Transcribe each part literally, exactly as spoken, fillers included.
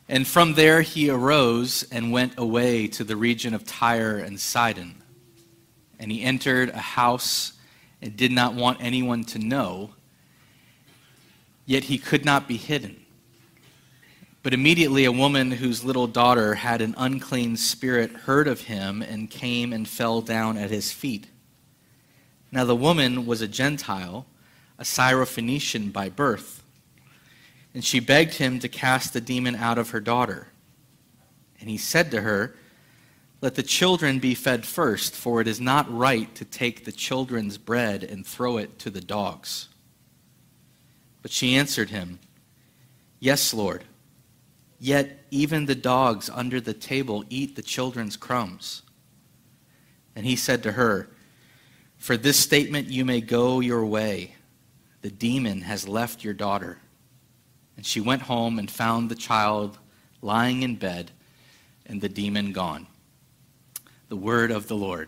And from there he arose and went away to the region of Tyre and Sidon. And he entered a house and did not want anyone to know, yet he could not be hidden. But immediately a woman whose little daughter had an unclean spirit heard of him and came and fell down at his feet. Now the woman was a Gentile, a Syrophoenician by birth, and she begged him to cast the demon out of her daughter. And he said to her, "Let the children be fed first, for it is not right to take the children's bread and throw it to the dogs." But she answered him, "Yes, Lord. Yet even the dogs under the table eat the children's crumbs." And he said to her, "For this statement you may go your way. The demon has left your daughter." And she went home and found the child lying in bed and the demon gone. The word of the Lord.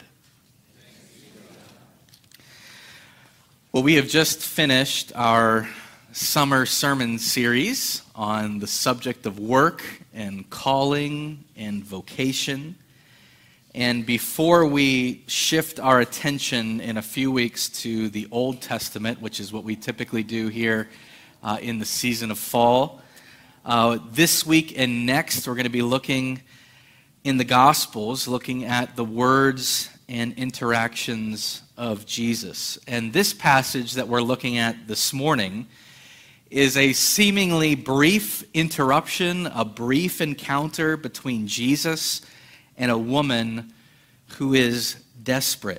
Well, we have just finished our summer sermon series on the subject of work and calling and vocation. And before we shift our attention in a few weeks to the Old Testament, which is what we typically do here uh, in the season of fall, uh, this week and next we're going to be looking in the Gospels, looking at the words and interactions of Jesus. And this passage that we're looking at this morning is a seemingly brief interruption, a brief encounter between Jesus and a woman who is desperate.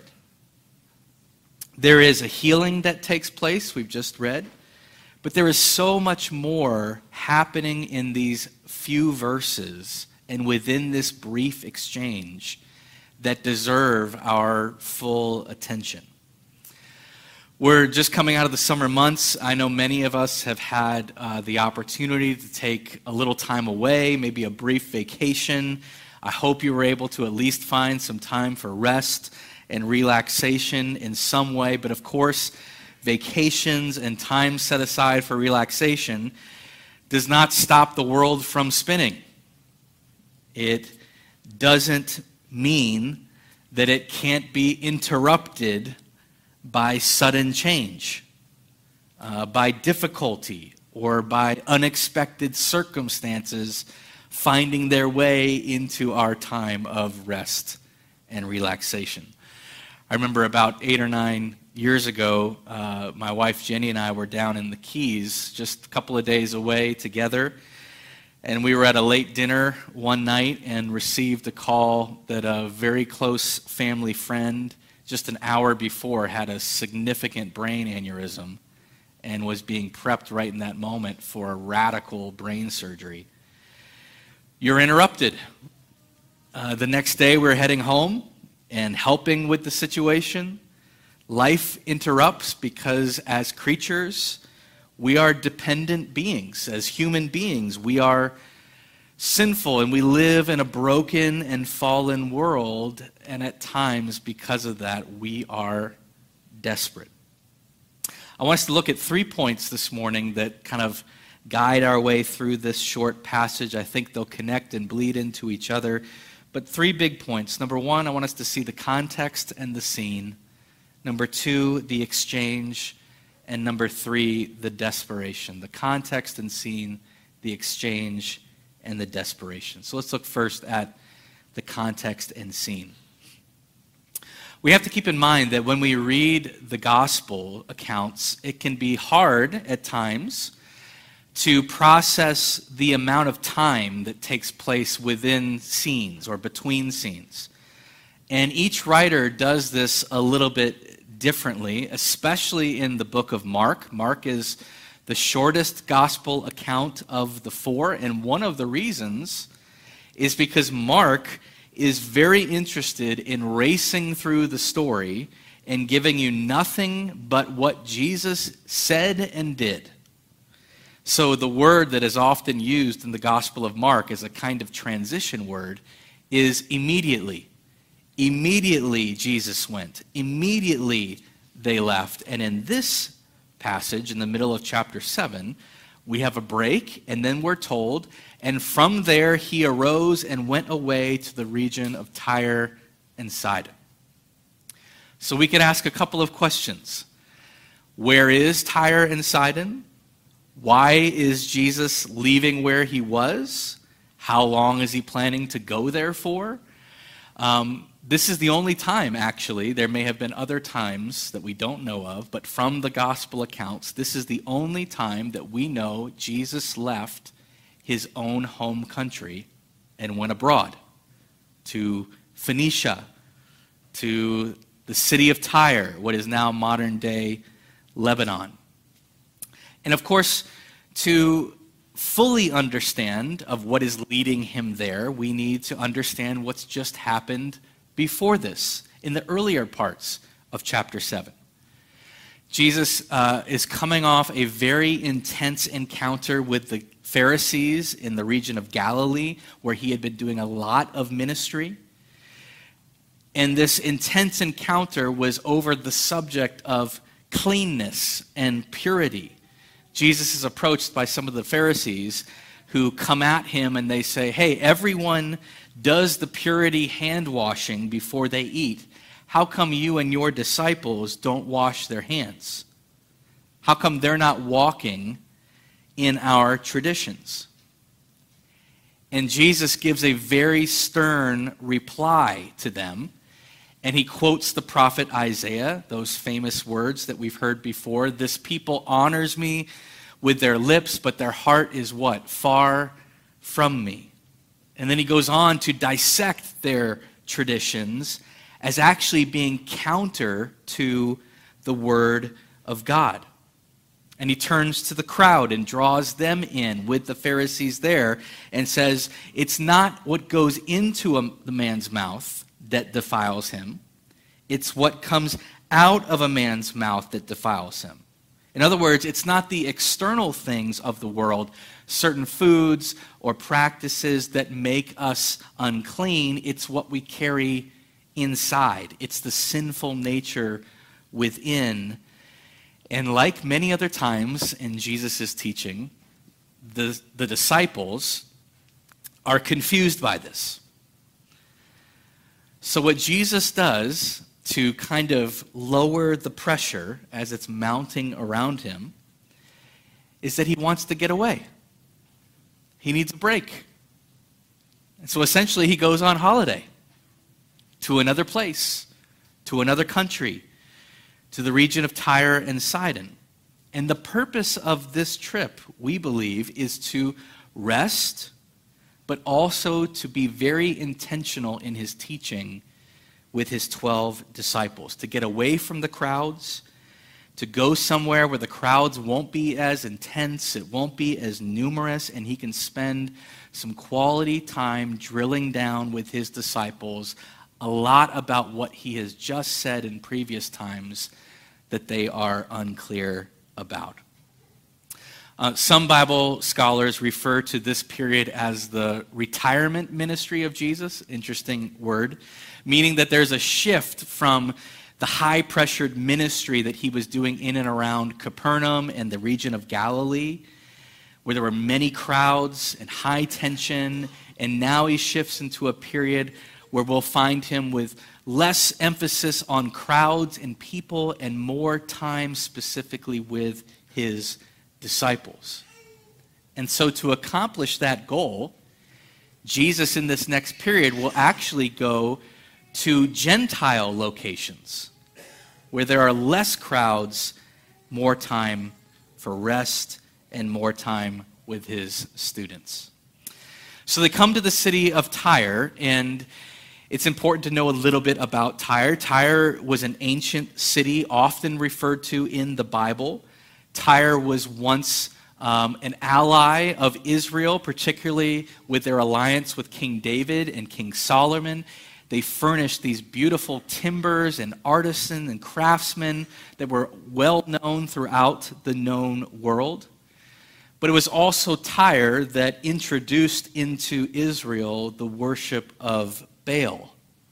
There is a healing that takes place, we've just read, but there is so much more happening in these few verses and within this brief exchange that deserve our full attention. We're just coming out of the summer months. I know many of us have had uh, the opportunity to take a little time away, maybe a brief vacation. I hope you were able to at least find some time for rest and relaxation in some way. But of course, vacations and time set aside for relaxation does not stop the world from spinning. It doesn't mean that it can't be interrupted by sudden change, uh, by difficulty, or by unexpected circumstances finding their way into our time of rest and relaxation. I remember about eight or nine years ago, uh, my wife Jenny and I were down in the Keys, just a couple of days away together, and we were at a late dinner one night and received a call that a very close family friend just an hour before had a significant brain aneurysm and was being prepped right in that moment for a radical brain surgery. You're interrupted. Uh, the next day we're heading home and helping with the situation. Life interrupts because as creatures, we are dependent beings. As human beings, we are sinful and we live in a broken and fallen world, and at times, because of that, we are desperate. I want us to look at three points this morning that kind of guide our way through this short passage. I think they'll connect and bleed into each other, but three big points. Number one, I want us to see the context and the scene. Number two, the exchange. And number three, the desperation. The context and scene, the exchange, and the desperation. So let's look first at the context and scene. We have to keep in mind that when we read the gospel accounts, it can be hard at times to process the amount of time that takes place within scenes or between scenes. And each writer does this a little bit differently, especially in the book of Mark. Mark is the shortest gospel account of the four, and one of the reasons is because Mark is very interested in racing through the story and giving you nothing but what Jesus said and did. So the word that is often used in the Gospel of Mark as a kind of transition word is immediately. Immediately Jesus went. Immediately they left. And in this passage, in the middle of chapter seven, We have a break, and then we're told, and from there he arose and went away to the region of Tyre and Sidon. So we could ask a couple of questions. Where is Tyre and Sidon? Why is Jesus leaving where he was? How long is he planning to go there for? Um, this is the only time, actually. There may have been other times that we don't know of, but from the gospel accounts, this is the only time that we know Jesus left his own home country and went abroad to Phoenicia, to the city of Tyre, what is now modern-day Lebanon. And of course, to fully understand of what is leading him there, we need to understand what's just happened before this, in the earlier parts of chapter seven. Jesus uh, is coming off a very intense encounter with the Pharisees in the region of Galilee, where he had been doing a lot of ministry. And this intense encounter was over the subject of cleanness and purity. Jesus is approached by some of the Pharisees who come at him and they say, hey, everyone does the purity hand washing before they eat. How come you and your disciples don't wash their hands? How come they're not walking in our traditions? And Jesus gives a very stern reply to them. And he quotes the prophet Isaiah, those famous words that we've heard before. This people honors me with their lips, but their heart is what? Far from me. And then he goes on to dissect their traditions as actually being counter to the word of God. And he turns to the crowd and draws them in with the Pharisees there and says, it's not what goes into a, the man's mouth that defiles him. It's what comes out of a man's mouth that defiles him. In other words, it's not the external things of the world, certain foods or practices that make us unclean. It's what we carry inside. It's the sinful nature within. And like many other times in Jesus' teaching, the, the disciples are confused by this. So what Jesus does to kind of lower the pressure as it's mounting around him is that he wants to get away. He needs a break. And so essentially he goes on holiday to another place, to another country, to the region of Tyre and Sidon. And the purpose of this trip, we believe, is to rest, but also to be very intentional in his teaching with his twelve disciples, to get away from the crowds, to go somewhere where the crowds won't be as intense, it won't be as numerous, and he can spend some quality time drilling down with his disciples a lot about what he has just said in previous times that they are unclear about. Uh, some Bible scholars refer to this period as the retirement ministry of Jesus, interesting word, meaning that there's a shift from the high-pressured ministry that he was doing in and around Capernaum and the region of Galilee, where there were many crowds and high tension, and now he shifts into a period where we'll find him with less emphasis on crowds and people and more time specifically with his disciples. And so to accomplish that goal, Jesus in this next period will actually go to Gentile locations where there are less crowds, more time for rest, and more time with his students. So they come to the city of Tyre, and it's important to know a little bit about Tyre. Tyre was an ancient city often referred to in the Bible. Tyre was once um, an ally of Israel, particularly with their alliance with King David and King Solomon. They furnished these beautiful timbers and artisans and craftsmen that were well known throughout the known world. But it was also Tyre that introduced into Israel the worship of Baal.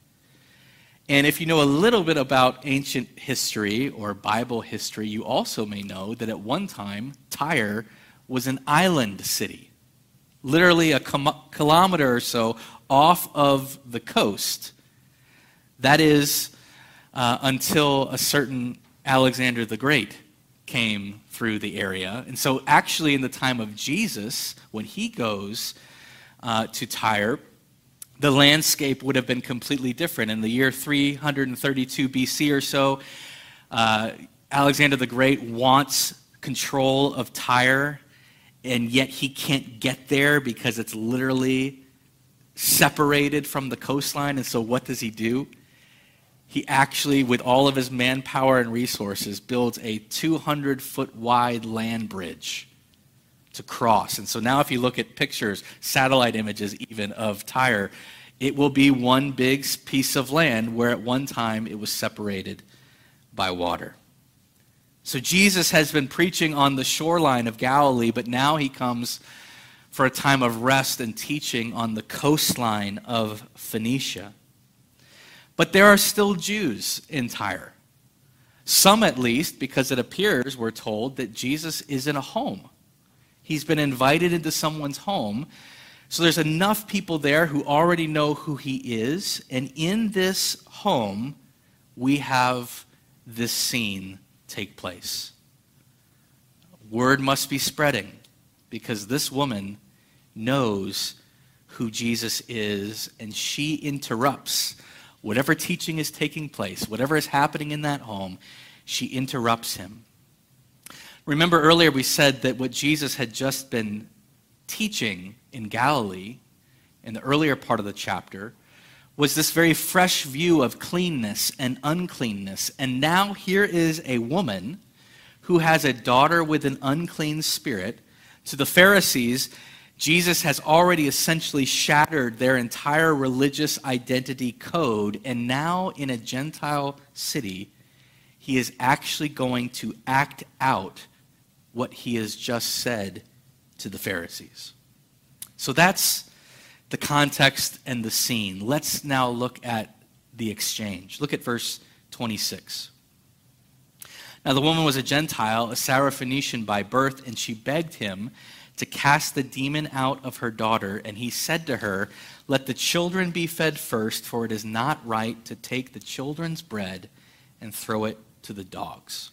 And if you know a little bit about ancient history or Bible history, you also may know that at one time Tyre was an island city, literally a com- kilometer or so off of the coast. That is uh, until a certain Alexander the Great came through the area. And so actually in the time of Jesus, when he goes uh, to Tyre, the landscape would have been completely different. In the year three hundred thirty-two B C or so, uh, Alexander the Great wants control of Tyre, and yet he can't get there because it's literally separated from the coastline. And so what does he do? He actually, with all of his manpower and resources, builds a two hundred foot wide land bridge to cross. And so now if you look at pictures, satellite images even of Tyre, it will be one big piece of land where at one time it was separated by water. So Jesus has been preaching on the shoreline of Galilee, but now he comes for a time of rest and teaching on the coastline of Phoenicia. But there are still Jews in Tyre. Some at least, because it appears, we're told, that Jesus is in a home. He's been invited into someone's home. So there's enough people there who already know who he is. And in this home, we have this scene take place. Word must be spreading because this woman knows who Jesus is, and she interrupts whatever teaching is taking place, whatever is happening in that home. She interrupts him. Remember earlier we said that what Jesus had just been teaching in Galilee, in the earlier part of the chapter, was this very fresh view of cleanness and uncleanness. And now here is a woman who has a daughter with an unclean spirit. To the Pharisees, Jesus has already essentially shattered their entire religious identity code. And now in a Gentile city, he is actually going to act out what he has just said to the Pharisees. So that's the context and the scene. Let's now look at the exchange. Look at verse twenty-six. Now the woman was a Gentile, a Syrophoenician by birth, and she begged him to cast the demon out of her daughter. And he said to her, "Let the children be fed first, for it is not right to take the children's bread and throw it to the dogs."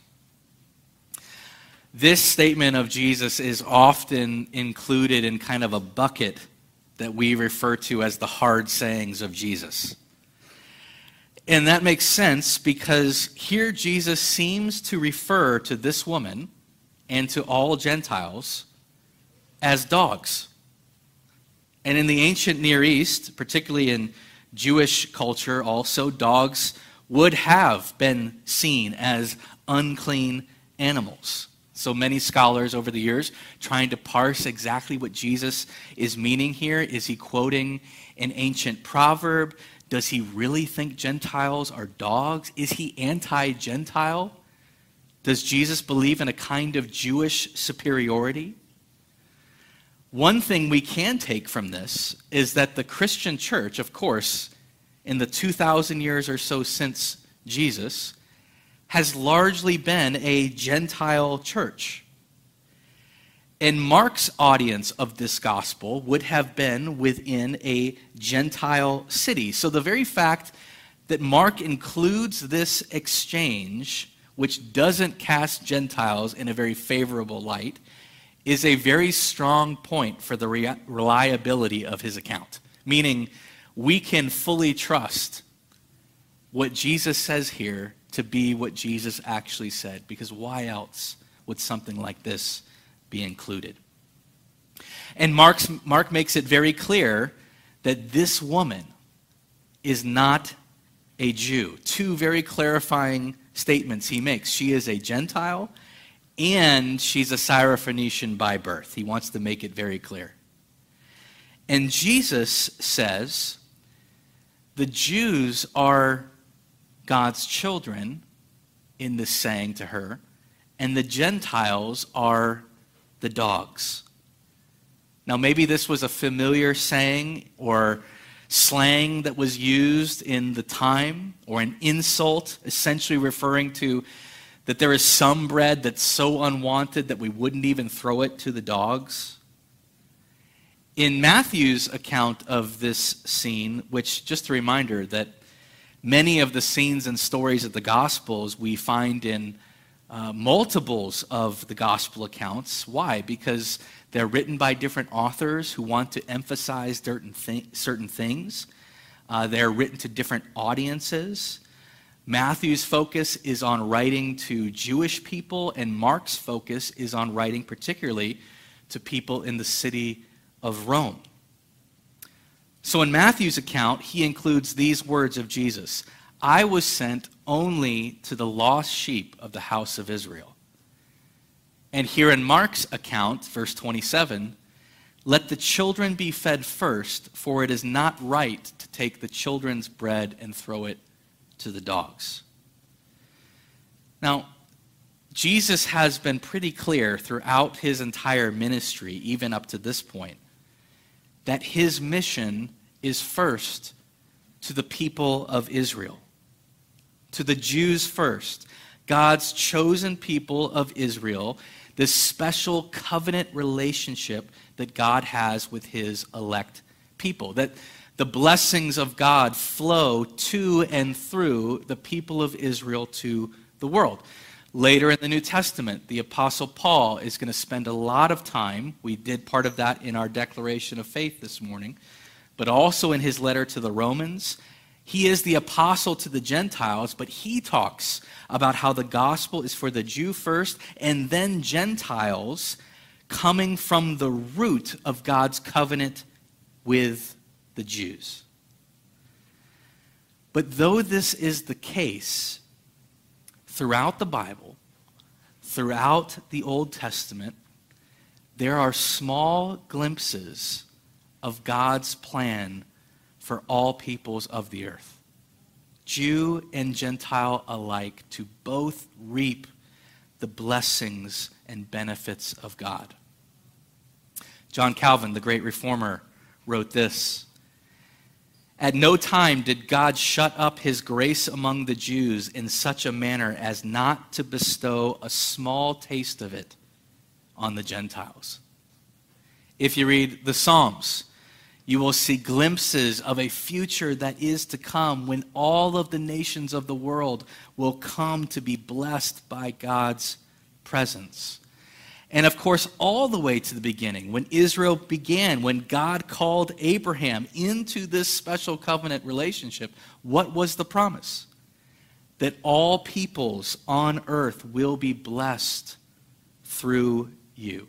This statement of Jesus is often included in kind of a bucket that we refer to as the hard sayings of Jesus. And that makes sense because here Jesus seems to refer to this woman and to all Gentiles as dogs. And in the ancient Near East, particularly in Jewish culture also, dogs would have been seen as unclean animals. So many scholars over the years trying to parse exactly what Jesus is meaning here. Is he quoting an ancient proverb? Does he really think Gentiles are dogs? Is he anti-Gentile? Does Jesus believe in a kind of Jewish superiority? One thing we can take from this is that the Christian church, of course, in the two thousand years or so since Jesus, has largely been a Gentile church. And Mark's audience of this gospel would have been within a Gentile city. So the very fact that Mark includes this exchange, which doesn't cast Gentiles in a very favorable light, is a very strong point for the re- reliability of his account. Meaning, we can fully trust what Jesus says here to be what Jesus actually said, because why else would something like this be included? And Mark's, Mark makes it very clear that this woman is not a Jew. Two very clarifying statements he makes. She is a Gentile, and she's a Syrophoenician by birth. He wants to make it very clear. And Jesus says, the Jews are God's children in this saying to her, and the Gentiles are the dogs. Now, maybe this was a familiar saying or slang that was used in the time, or an insult, essentially referring to That there is some bread that's so unwanted that we wouldn't even throw it to the dogs? In Matthew's account of this scene, which, just a reminder that many of the scenes and stories of the Gospels we find in uh, multiples of the Gospel accounts. Why? Because they're written by different authors who want to emphasize certain, th- certain things. Uh, they're written to different audiences. Matthew's focus is on writing to Jewish people, and Mark's focus is on writing particularly to people in the city of Rome. So in Matthew's account, he includes these words of Jesus: I was sent only to the lost sheep of the house of Israel. And here in Mark's account, verse twenty-seven, let the children be fed first, for it is not right to take the children's bread and throw it to the dogs. Now, Jesus has been pretty clear throughout his entire ministry, even up to this point, that his mission is first to the people of Israel, to the Jews first, God's chosen people of Israel, this special covenant relationship that God has with his elect people, that the blessings of God flow to and through the people of Israel to the world. Later in the New Testament, the Apostle Paul is going to spend a lot of time, we did part of that in our declaration of faith this morning, but also in his letter to the Romans. He is the apostle to the Gentiles, but he talks about how the gospel is for the Jew first and then Gentiles, coming from the root of God's covenant with the Jews. But though this is the case, throughout the Bible, throughout the Old Testament, there are small glimpses of God's plan for all peoples of the earth, Jew and Gentile alike, to both reap the blessings and benefits of God. John Calvin, the great reformer, wrote this: at no time did God shut up his grace among the Jews in such a manner as not to bestow a small taste of it on the Gentiles. If you read the Psalms, you will see glimpses of a future that is to come when all of the nations of the world will come to be blessed by God's presence. And of course, all the way to the beginning, when Israel began, when God called Abraham into this special covenant relationship, what was the promise? That all peoples on earth will be blessed through you.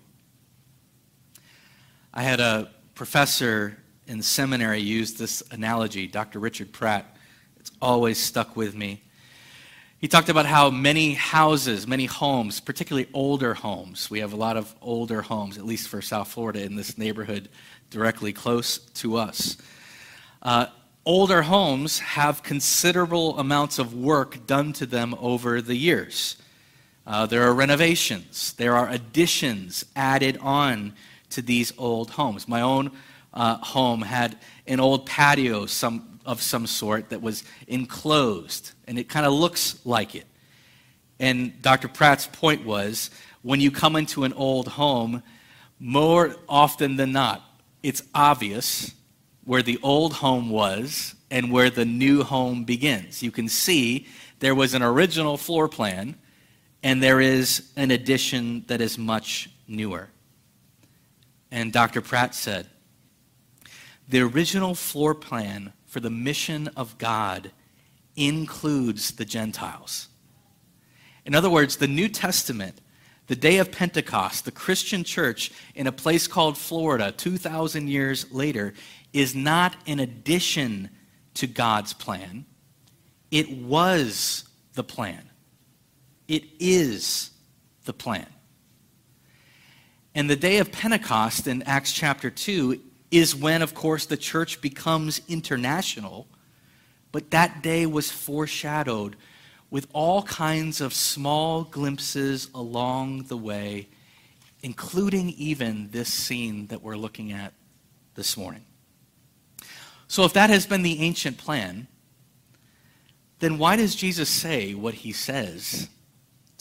I had a professor in seminary use this analogy, Doctor Richard Pratt. It's always stuck with me. He talked about how many houses, many homes, particularly older homes, we have a lot of older homes, at least for South Florida, in this neighborhood directly close to us. Uh, older homes have considerable amounts of work done to them over the years. Uh, there are renovations. There are additions added on to these old homes. My own uh, home had an old patio, some of some sort, that was enclosed, and it kind of looks like it. And Doctor Pratt's point was, when you come into an old home, more often than not, it's obvious where the old home was and where the new home begins. You can see there was an original floor plan, and there is an addition that is much newer. And Doctor Pratt said, the original floor plan for the mission of God includes the Gentiles. In other words, the New Testament, the day of Pentecost, the Christian church in a place called Florida two thousand years later, is not an addition to God's plan. It was the plan. It is the plan. And the day of Pentecost in Acts chapter two is when, of course, the church becomes international. But that day was foreshadowed with all kinds of small glimpses along the way, including even this scene that we're looking at this morning. So if that has been the ancient plan, then why does Jesus say what he says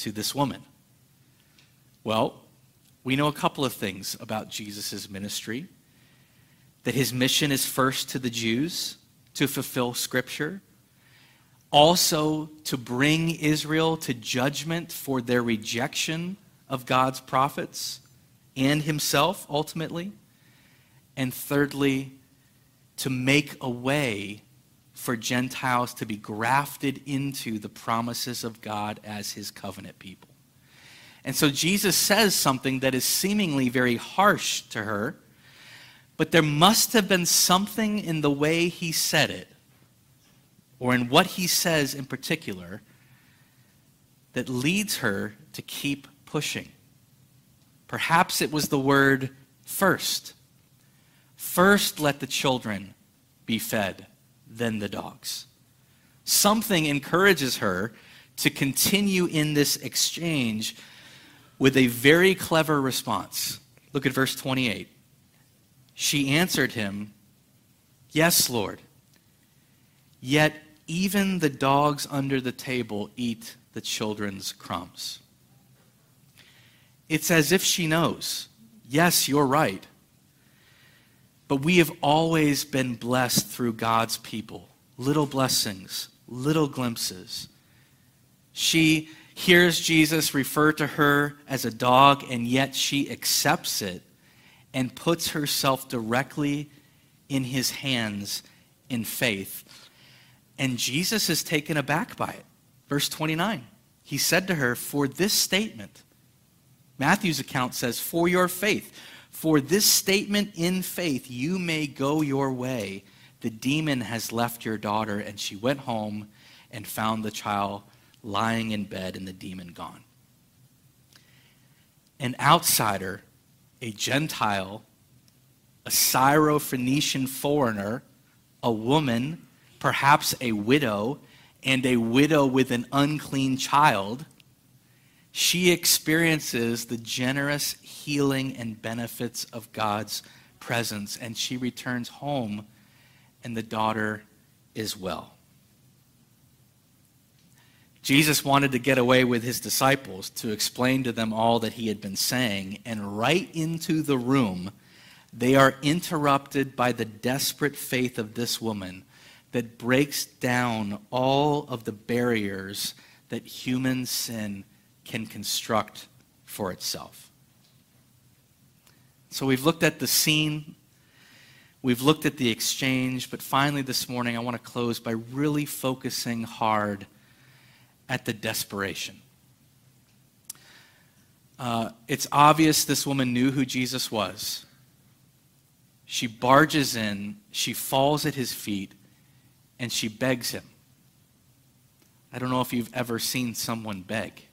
to this woman? Well, we know a couple of things about Jesus' ministry. That his mission is first to the Jews, to fulfill Scripture. Also, to bring Israel to judgment for their rejection of God's prophets and himself, ultimately. And thirdly, to make a way for Gentiles to be grafted into the promises of God as his covenant people. And so Jesus says something that is seemingly very harsh to her, but there must have been something in the way he said it, or in what he says in particular, that leads her to keep pushing. Perhaps it was the word first. First let the children be fed, then the dogs. Something encourages her to continue in this exchange with a very clever response. Look at verse twenty-eight. She answered him, "Yes, Lord. Yet even the dogs under the table eat the children's crumbs." It's as if she knows, yes, you're right. But we have always been blessed through God's people. Little blessings, little glimpses. She hears Jesus refer to her as a dog, and yet she accepts it and puts herself directly in his hands in faith. And Jesus is taken aback by it. Verse twenty-nine, he said to her, "For this statement," Matthew's account says, "for your faith, for this statement in faith, you may go your way. The demon has left your daughter." And she went home and found the child lying in bed and the demon gone. An outsider, a Gentile, a Syro-Phoenician foreigner, a woman, perhaps a widow, and a widow with an unclean child, she experiences the generous healing and benefits of God's presence, and she returns home, and the daughter is well. Jesus wanted to get away with his disciples to explain to them all that he had been saying, and right into the room, they are interrupted by the desperate faith of this woman that breaks down all of the barriers that human sin can construct for itself. So we've looked at the scene, we've looked at the exchange, but finally this morning I want to close by really focusing hard at the desperation. Uh, it's obvious this woman knew who Jesus was. She barges in, she falls at his feet, and she begs him. I don't know if you've ever seen someone beg.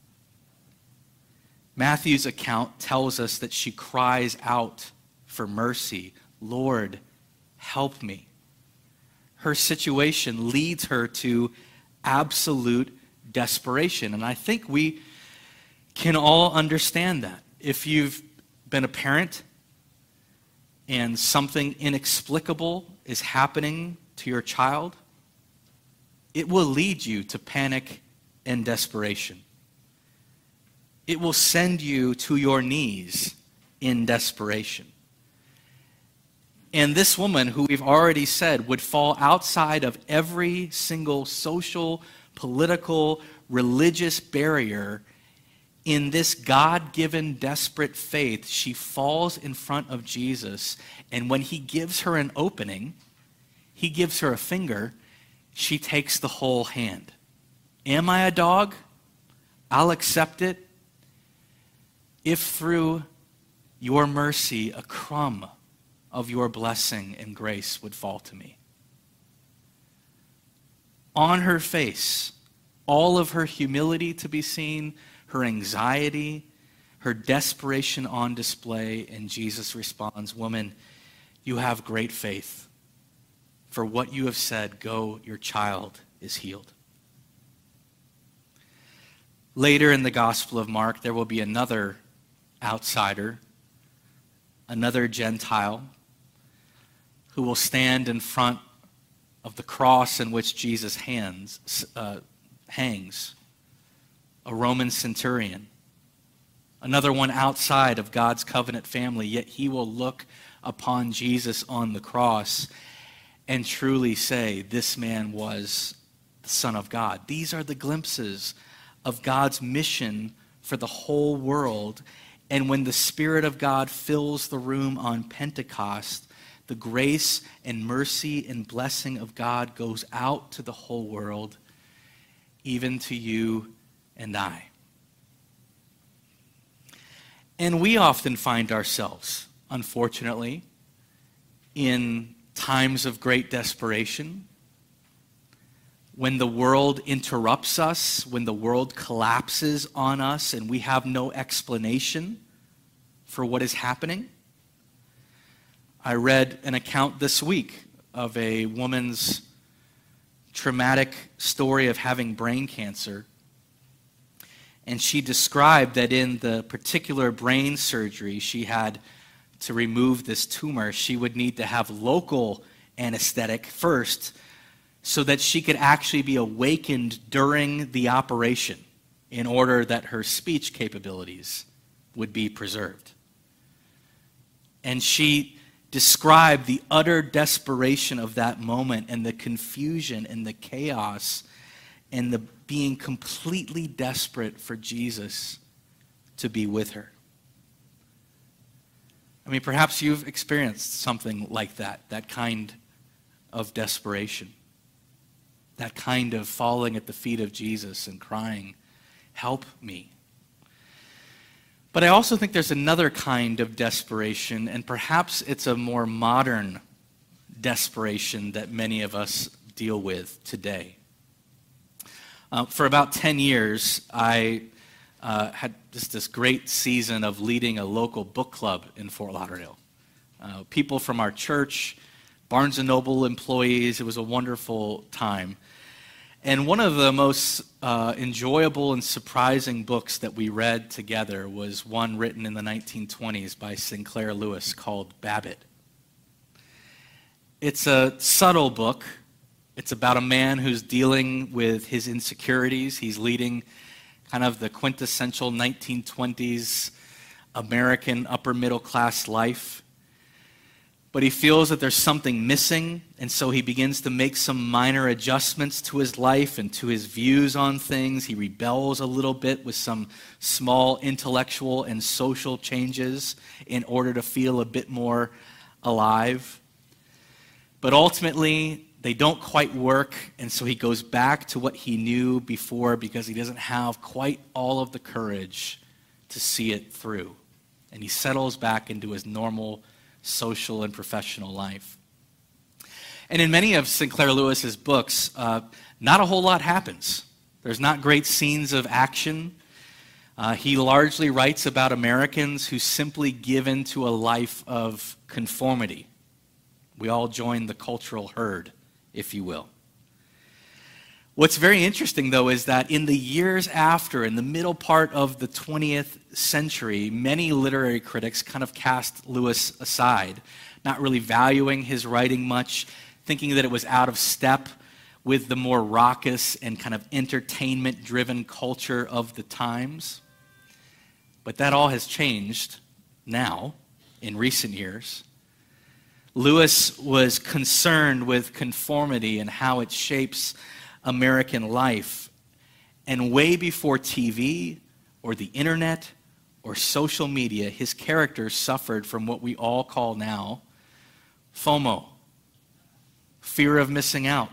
Matthew's account tells us that she cries out for mercy. "Lord, help me." Her situation leads her to absolute desperation. And I think we can all understand that. If you've been a parent and something inexplicable is happening to your child, it will lead you to panic and desperation. It will send you to your knees in desperation. And this woman, who we've already said would fall outside of every single social, political, religious barrier, in this God-given desperate faith, she falls in front of Jesus, and when he gives her an opening, he gives her a finger, she takes the whole hand. Am I a dog? I'll accept it. If through your mercy a crumb of your blessing and grace would fall to me. On her face, all of her humility to be seen, her anxiety, her desperation on display, and Jesus responds, "Woman, you have great faith. For what you have said, go, your child is healed." Later in the Gospel of Mark, there will be another outsider, another Gentile, who will stand in front of the cross in which Jesus hands, uh, hangs. a Roman centurion, another one outside of God's covenant family, yet he will look upon Jesus on the cross and truly say, this man was the Son of God. These are the glimpses of God's mission for the whole world. And when the Spirit of God fills the room on Pentecost, the grace and mercy and blessing of God goes out to the whole world, even to you and I. And we often find ourselves, unfortunately, in times of great desperation, when the world interrupts us, when the world collapses on us and we have no explanation for what is happening. I read an account this week of a woman's traumatic story of having brain cancer. And she described that in the particular brain surgery she had to remove this tumor, she would need to have local anesthetic first so that she could actually be awakened during the operation in order that her speech capabilities would be preserved. And she described the utter desperation of that moment and the confusion and the chaos and the being completely desperate for Jesus to be with her. I mean, perhaps you've experienced something like that, that kind of desperation, that kind of falling at the feet of Jesus and crying, help me. But I also think there's another kind of desperation, and perhaps it's a more modern desperation that many of us deal with today. Uh, for about ten years, I uh, had just this great season of leading a local book club in Fort Lauderdale. Uh, people from our church, Barnes and Noble employees, it was a wonderful time. And one of the most uh, enjoyable and surprising books that we read together was one written in the nineteen twenties by Sinclair Lewis called Babbitt. It's a subtle book. It's about a man who's dealing with his insecurities. He's leading kind of the quintessential nineteen twenties American upper middle class life. But he feels that there's something missing, and so he begins to make some minor adjustments to his life and to his views on things. He rebels a little bit with some small intellectual and social changes in order to feel a bit more alive. But ultimately, they don't quite work, and so he goes back to what he knew before because he doesn't have quite all of the courage to see it through. And he settles back into his normal social and professional life. And in many of Sinclair Lewis's books, uh, not a whole lot happens. There's not great scenes of action. Uh, he largely writes about Americans who simply give into a life of conformity. We all join the cultural herd, if you will. What's very interesting, though, is that in the years after, in the middle part of the twentieth century, many literary critics kind of cast Lewis aside, not really valuing his writing much, thinking that it was out of step with the more raucous and kind of entertainment-driven culture of the times. But that all has changed now, in recent years. Lewis was concerned with conformity and how it shapes American life. And way before T V or the internet or social media, his characters suffered from what we all call now FOMO, fear of missing out,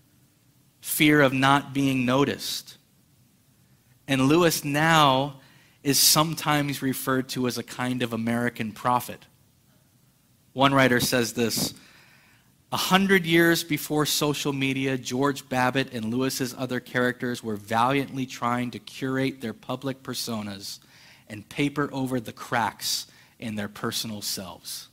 fear of not being noticed. And Lewis now is sometimes referred to as a kind of American prophet. One writer says this: A hundred years before social media, George Babbitt and Lewis's other characters were valiantly trying to curate their public personas and paper over the cracks in their personal selves.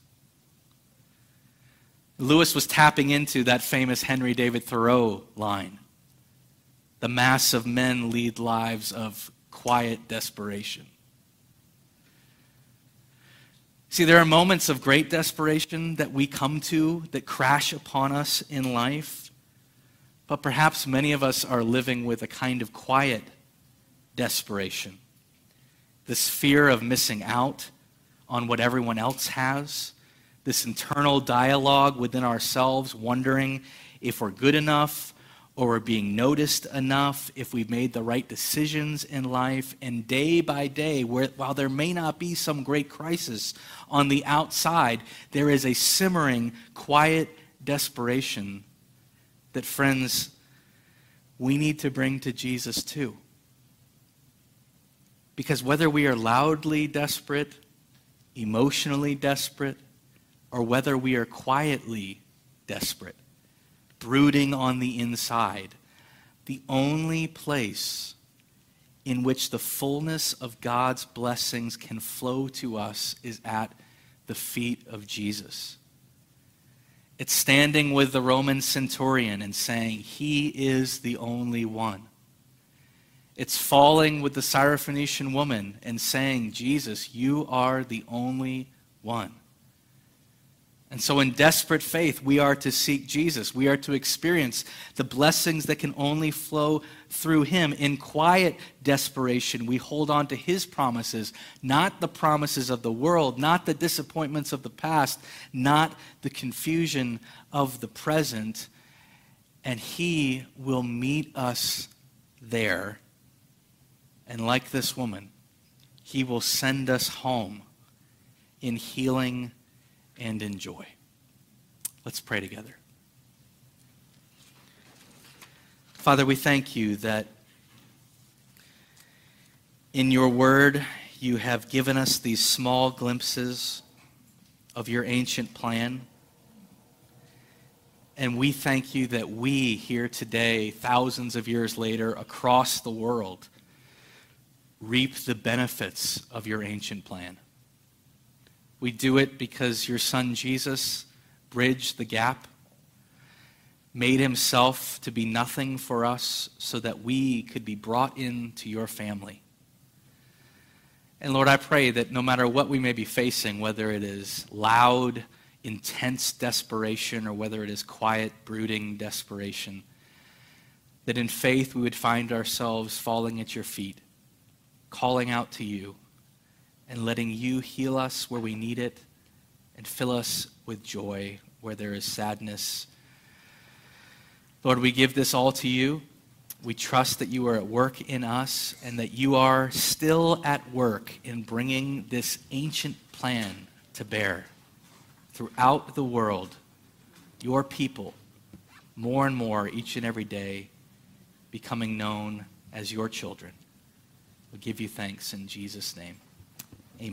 Lewis was tapping into that famous Henry David Thoreau line: the mass of men lead lives of quiet desperation. See, there are moments of great desperation that we come to that crash upon us in life, but perhaps many of us are living with a kind of quiet desperation. This fear of missing out on what everyone else has. This internal dialogue within ourselves, wondering if we're good enough or we're being noticed enough, if we've made the right decisions in life. And day by day, where, while there may not be some great crisis on the outside, there is a simmering, quiet desperation that, friends, we need to bring to Jesus too. Because whether we are loudly desperate, emotionally desperate, or whether we are quietly desperate, brooding on the inside, the only place in which the fullness of God's blessings can flow to us is at the feet of Jesus. It's standing with the Roman centurion and saying, He is the only one. It's falling with the Syrophoenician woman and saying, Jesus, you are the only one. And so in desperate faith, we are to seek Jesus. We are to experience the blessings that can only flow through Him. In quiet desperation, we hold on to His promises, not the promises of the world, not the disappointments of the past, not the confusion of the present. And He will meet us there. And like this woman, He will send us home in healing and in joy. Let's pray together. Father, we thank you that in your word you have given us these small glimpses of your ancient plan. And we thank you that we here today, thousands of years later, across the world, reap the benefits of your ancient plan. We do it because your Son Jesus bridged the gap, made Himself to be nothing for us so that we could be brought into your family. And Lord, I pray that no matter what we may be facing, whether it is loud, intense desperation or whether it is quiet, brooding desperation, that in faith we would find ourselves falling at your feet, calling out to you, and letting you heal us where we need it and fill us with joy where there is sadness. Lord, we give this all to you. We trust that you are at work in us and that you are still at work in bringing this ancient plan to bear throughout the world, your people, more and more each and every day, becoming known as your children. We give you thanks in Jesus' name.